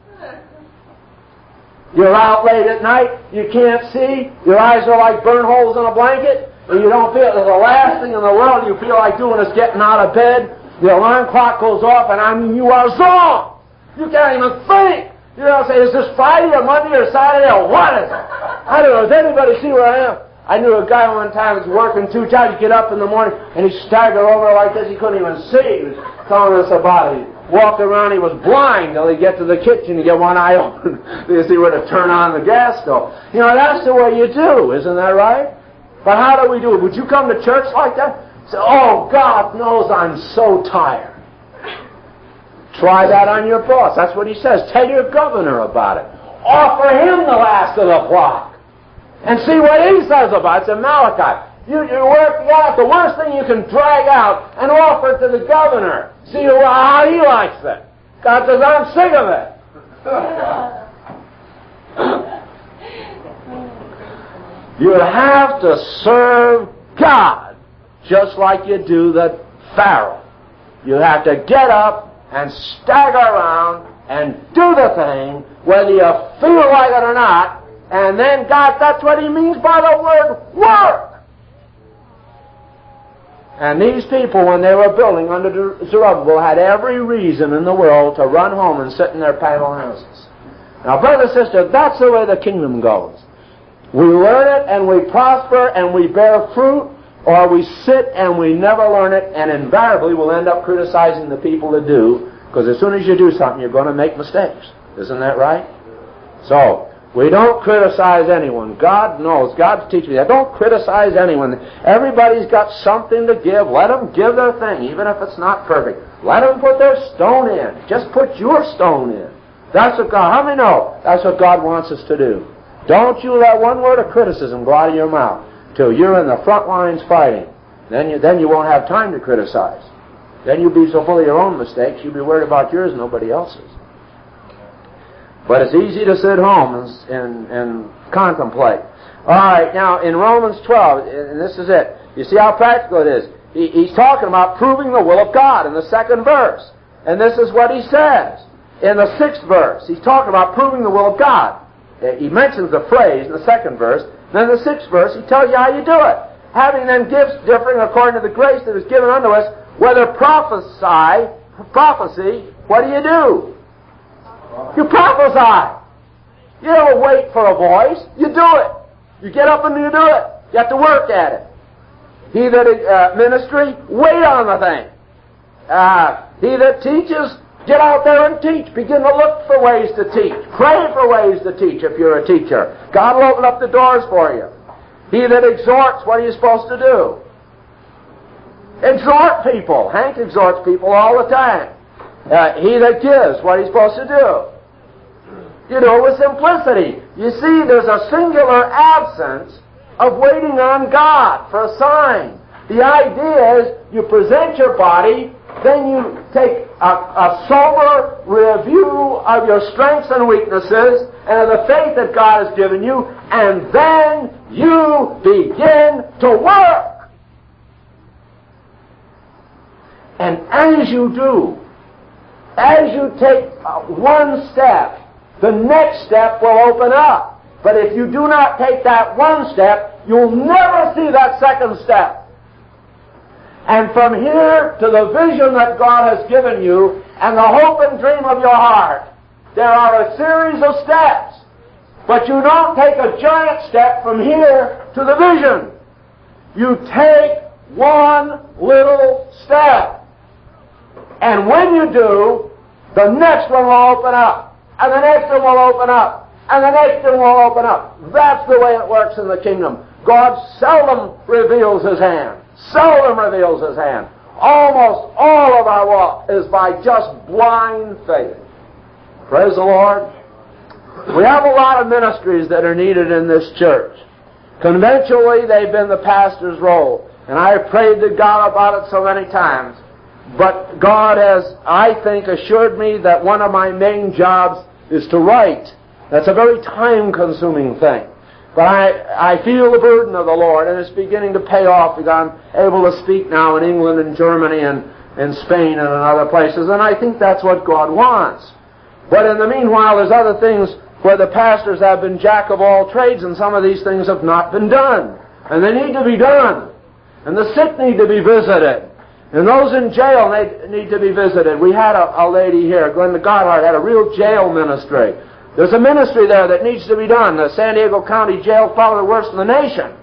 A: You're out late at night, you can't see, your eyes are like burn holes in a blanket, and you don't feel, the last thing in the world you feel like doing is getting out of bed. The alarm clock goes off, and I mean, you are zoned. You can't even think. You don't say, "Is this Friday or Monday or Saturday or what is it?" I don't know. Does anybody see where I am? I knew a guy one time who was working 2 jobs. He'd get up in the morning and he'd stagger over like this. He couldn't even see. He was telling us about it. He'd walk around. He was blind till he'd get to the kitchen and get one eye open because he would have turned on the gas stove. You know, that's the way you do. Isn't that right? But how do we do it? Would you come to church like that? Say, oh, God knows I'm so tired. Try that on your boss. That's what he says. Tell your governor about it. Offer him the last of the flock. And see what he says about it. It's in Malachi. You work out the worst thing you can drag out and offer it to the governor. See how he likes it. God says, I'm sick of it. You have to serve God just like you do the Pharaoh. You have to get up and stagger around and do the thing, whether you feel like it or not, and then God, that's what he means by the word work. And these people, when they were building under Zerubbabel, had every reason in the world to run home and sit in their panel houses. Now, brother, sister, that's the way the kingdom goes. We learn it and we prosper and we bear fruit, or we sit and we never learn it, and invariably we'll end up criticizing the people that do, because as soon as you do something, you're going to make mistakes. Isn't that right? So, we don't criticize anyone. God knows. God's teaching me that. Don't criticize anyone. Everybody's got something to give. Let them give their thing, even if it's not perfect. Let them put their stone in. Just put your stone in. That's what God, how many know that's what God wants us to do? Don't you let one word of criticism go out of your mouth till you're in the front lines fighting. Then you won't have time to criticize. Then you'll be so full of your own mistakes, you'll be worried about yours and nobody else's. But it's easy to sit home and contemplate. All right, now in Romans 12, and this is it. You see how practical it is. He's talking about proving the will of God in the 2nd verse. And this is what he says. In the 6th verse, he's talking about proving the will of God. He mentions the phrase in the 2nd verse. Then in the 6th verse, he tells you how you do it. Having then gifts differing according to the grace that is given unto us, whether prophecy, what do? You prophesy. You don't wait for a voice. You do it. You get up and you do it. You have to work at it. He that ministry, wait on the thing. He that teaches, get out there and teach. Begin to look for ways to teach. Pray for ways to teach if you're a teacher. God will open up the doors for you. He that exhorts, what are you supposed to do? Exhort people. Hank exhorts people all the time. He that gives, what are you supposed to do? You do it with simplicity. You see, there's a singular absence of waiting on God for a sign. The idea is you present your body, then you take a sober review of your strengths and weaknesses and of the faith that God has given you, and then you begin to work. And as you do, as you take one step, the next step will open up. But if you do not take that one step, you'll never see that second step. And from here to the vision that God has given you and the hope and dream of your heart, there are a series of steps. But you don't take a giant step from here to the vision. You take one little step. And when you do, the next one will open up. And the next one will open up. And the next one will open up. That's the way it works in the kingdom. God seldom reveals His hand. Seldom reveals His hand. Almost all of our walk is by just blind faith. Praise the Lord. We have a lot of ministries that are needed in this church. Conventionally, they've been the pastor's role. And I have prayed to God about it so many times. But God has, I think, assured me that one of my main jobs is to write. That's a very time-consuming thing. But I feel the burden of the Lord, and it's beginning to pay off because I'm able to speak now in England and Germany and in Spain and in other places, and I think that's what God wants. But in the meanwhile, there's other things where the pastors have been jack of all trades, and some of these things have not been done. And they need to be done. And the sick need to be visited. And those in jail need to be visited. We had a lady here, Glenda Goddard, had a real jail ministry. There's a ministry there that needs to be done. The San Diego County Jail is probably the worst in the nation.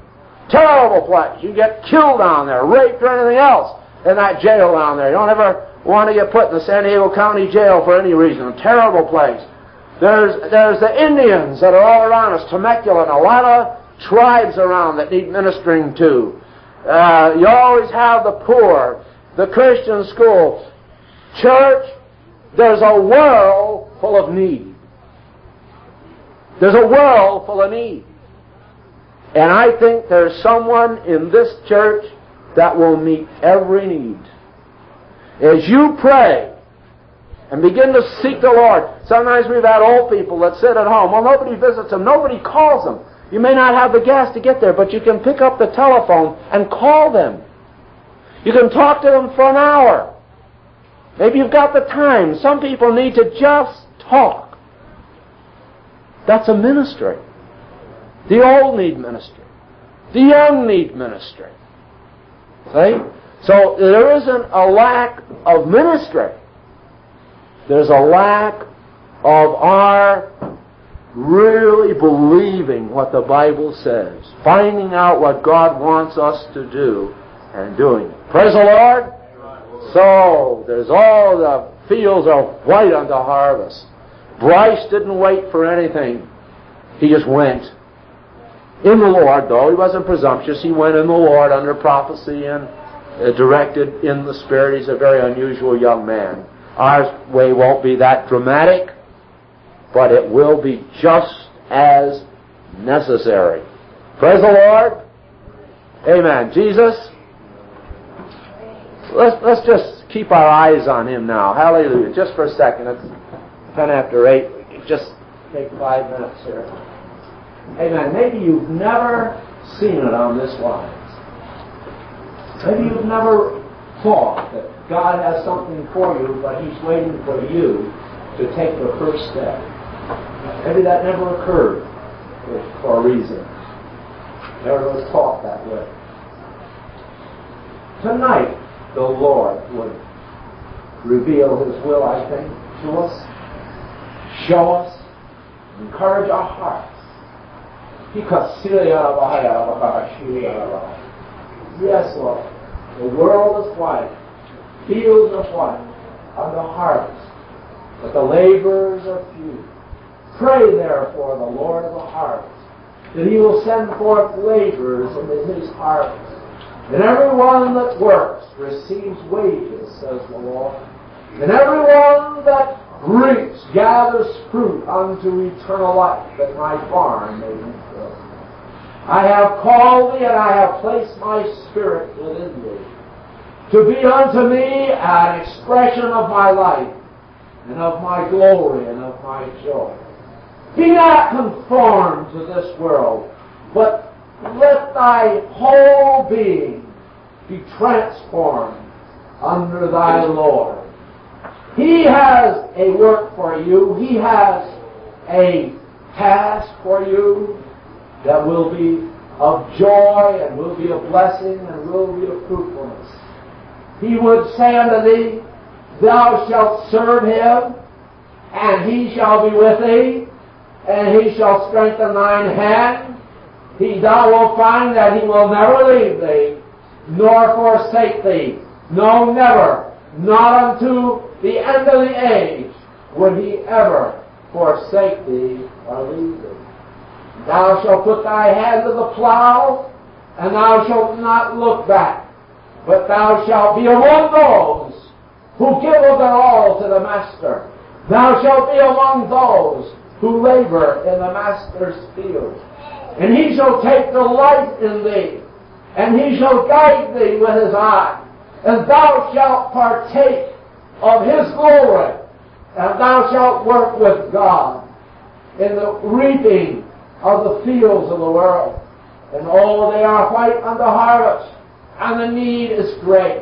A: Terrible place. You get killed down there, raped or anything else in that jail down there. You don't ever want to get put in the San Diego County Jail for any reason. A terrible place. There's the Indians that are all around us, Temecula, and a lot of tribes around that need ministering to. You always have the poor, the Christian school. Church, there's a world full of need. There's a world full of need. And I think there's someone in this church that will meet every need. As you pray and begin to seek the Lord, sometimes we've had old people that sit at home. Well, nobody visits them. Nobody calls them. You may not have the gas to get there, but you can pick up the telephone and call them. You can talk to them for an hour. Maybe you've got the time. Some people need to just talk. That's a ministry. The old need ministry. The young need ministry. See? So there isn't a lack of ministry. There's a lack of our really believing what the Bible says, finding out what God wants us to do, and doing it. Praise the Lord! So, there's all the fields are white unto harvest. Bryce didn't wait for anything. He just went. In the Lord, though, he wasn't presumptuous. He went in the Lord under prophecy and directed in the Spirit. He's a very unusual young man. Our way won't be that dramatic, but it will be just as necessary. Praise the Lord. Amen. Jesus, let's just keep our eyes on Him now. Hallelujah. Just for a second. It's 10 after 8. Just take 5 minutes here. Amen. Maybe you've never seen it on this lines. Maybe you've never thought that God has something for you, but He's waiting for you to take the first step. Maybe that never occurred for a reason. Never was taught that way. Tonight, the Lord would reveal His will, I think, to us, show us, encourage our hearts. Yes, Lord. The world is white, fields are white, unto harvest, but the laborers are few. Pray therefore the Lord of the harvest, that He will send forth laborers into His harvest. And everyone that works receives wages, says the Lord. And everyone that reaps gathers fruit unto eternal life, that my barn may be filled. I have called thee, and I have placed my Spirit within thee, to be unto me an expression of my life, and of my glory, and of my joy. Be not conformed to this world, but let thy whole being be transformed under thy Lord. He has a work for you. He has a task for you that will be of joy and will be a blessing and will be of fruitfulness. He would say unto thee, thou shalt serve Him, and He shall be with thee, and He shall strengthen thine hand. Thou wilt find that He will never leave thee, nor forsake thee. No, never. Not unto the end of the age would He ever forsake thee or leave thee. Thou shalt put thy hand to the plow, and thou shalt not look back, but thou shalt be among those who give of their all to the Master. Thou shalt be among those who labor in the Master's field. And He shall take delight in thee, and He shall guide thee with His eye. And thou shalt partake of His glory, and thou shalt work with God in the reaping of the fields of the world. And oh, they are white unto harvest, and the need is great.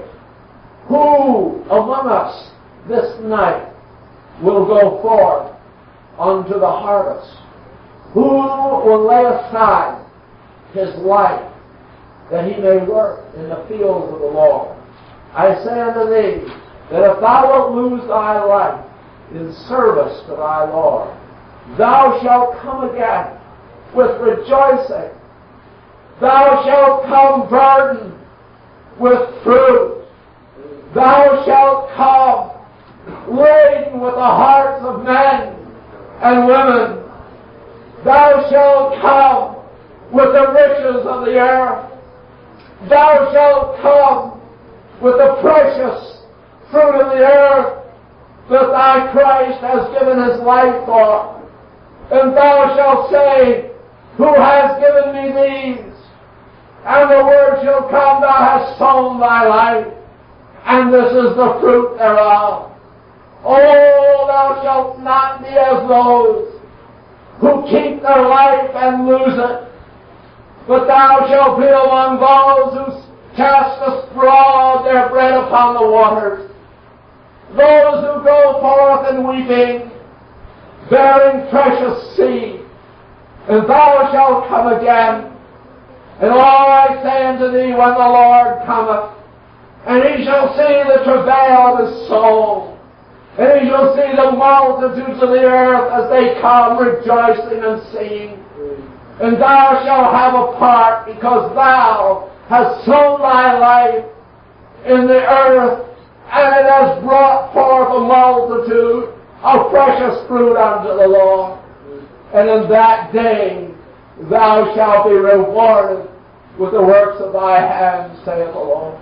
A: Who among us this night will go forth unto the harvest? Who will lay aside his life that he may work in the fields of the Lord? I say unto thee, that if thou wilt lose thy life in service to thy Lord, thou shalt come again with rejoicing.
D: Thou shalt come burdened with fruit. Thou shalt come laden with the hearts of men and women. Thou shalt come with the riches of the earth. Thou shalt come with the precious fruit of the earth that thy Christ has given his life for. And thou shalt say, Who has given me these? And the word shall come, Thou hast sown thy life, and this is the fruit thereof. Oh, thou shalt not be as those who keep their life and lose it, but thou shalt be among those who cast abroad their bread upon the waters, those who go forth in weeping, bearing precious seed. And thou shalt come again. And all I say unto thee, when the Lord cometh, and he shall see the travail of his soul, and he shall see the multitudes of the earth as they come rejoicing and singing. And thou shalt have a part, because thou hast sown thy life in the earth, and it has brought forth a multitude of precious fruit unto the Lord. And in that day thou shalt be rewarded with the works of thy hands, saith the Lord.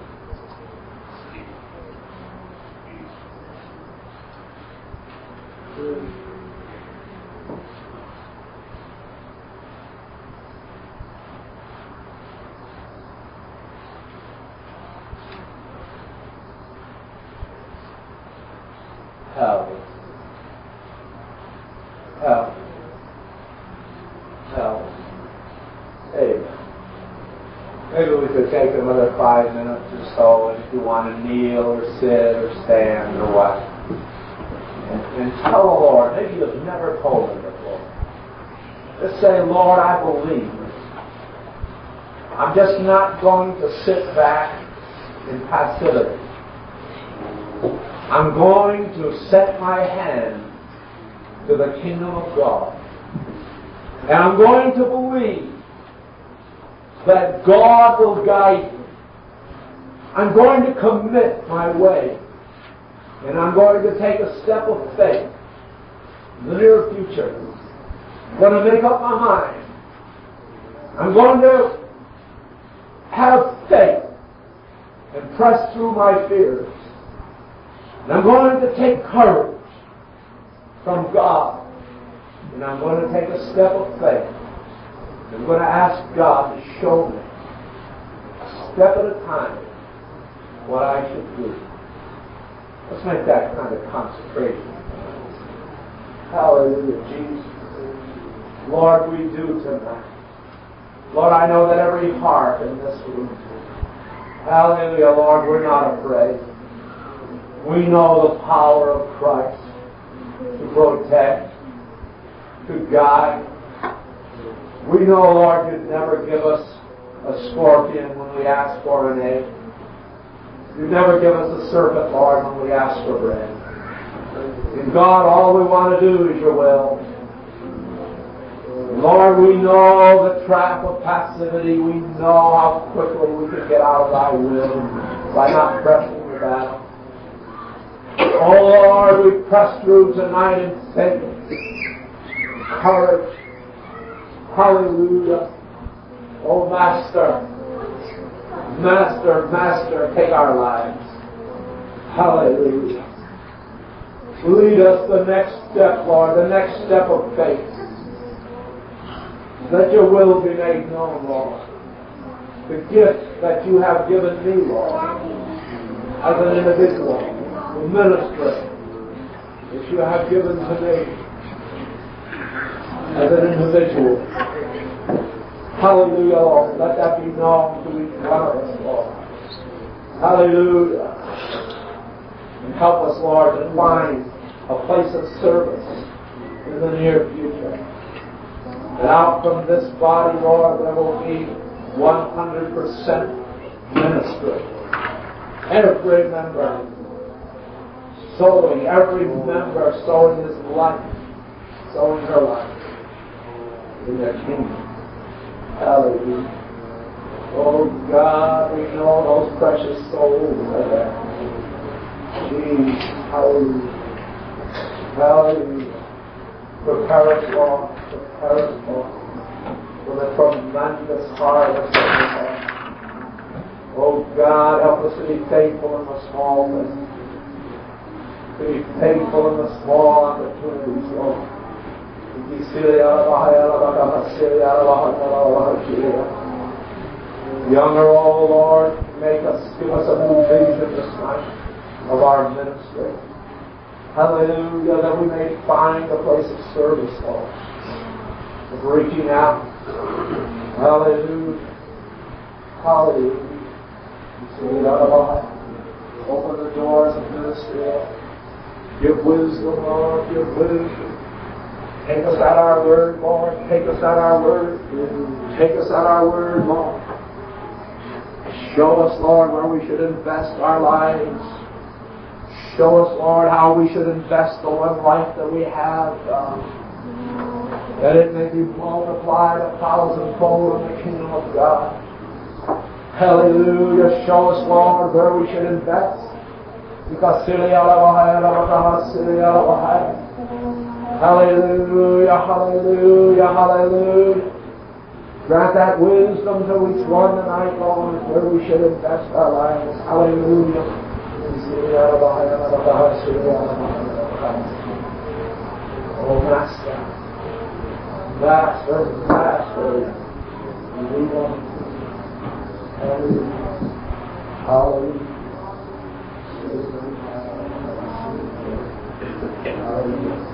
D: Hell. Amen. Maybe we could take another 5 minutes or so, and if you want to kneel or sit or stand or what, and tell the Lord, maybe you've never told him before. Just say, Lord, I believe. I'm just not going to sit back in passivity. I'm going to set my hand to the kingdom of God. And I'm going to believe that God will guide me. I'm going to commit my way. And I'm going to take a step of faith in the near future. I'm going to make up my mind. I'm going to have faith and press through my fears. And I'm going to take courage from God. And I'm going to take a step of faith. And I'm going to ask God to show me, a step at a time, what I should do. Let's make that kind of consecration. Hallelujah, Jesus. Lord, we do tonight. Lord, I know that every heart in this room, hallelujah, Lord, we're not afraid. We know the power of Christ to protect, to guide. We know, Lord, you'd never give us a scorpion when we ask for an egg. You'd never give us a serpent, Lord, when we ask for bread. And God, all we want to do is your will. Lord, we know the trap of passivity. We know how quickly we can get out of thy will by not pressing the battle. Oh, Lord, we press through tonight in faith, courage. Hallelujah. Oh, Master, take our lives. Hallelujah. Lead us the next step, Lord, the next step of faith. Let your will be made known, Lord. The gift that you have given me, Lord, as an individual, the ministry that you have given to me as an individual. Hallelujah, Lord. Let that be known to each one of us, Lord. Hallelujah. And help us, Lord, to find a place of service in the near future. And out from this body, Lord, there will be 100% ministry. Every member sowing his life, sowing her life in their kingdom. Hallelujah. Oh God, we know those precious souls are there. Jesus, hallelujah. Hallelujah. Prepare us, Lord. Prepare us, Lord, for the tremendous harvest that we have. Oh God, help us to be faithful in the small things. To be faithful in the small opportunities, Lord. Young or old, Lord, give us a new vision this night of our ministry. Hallelujah, that we may find a place of service, Lord, of reaching out. Hallelujah. Hallelujah. Open the doors of ministry, Lord. Give wisdom, Lord. Give wisdom. Take us at our word, Lord. Take us at our word. Take us at our word, Lord. Show us, Lord, where we should invest our lives. Show us, Lord, how we should invest the one life that we have, God, that it may be multiplied 1,000-fold in the kingdom of God. Hallelujah. Show us, Lord, where we should invest. Hallelujah, hallelujah, hallelujah. Grant that wisdom to each one tonight, Lord, where we should invest our lives. Hallelujah. Oh, Master. Master, Master. We want hallelujah. Hallelujah. Hallelujah.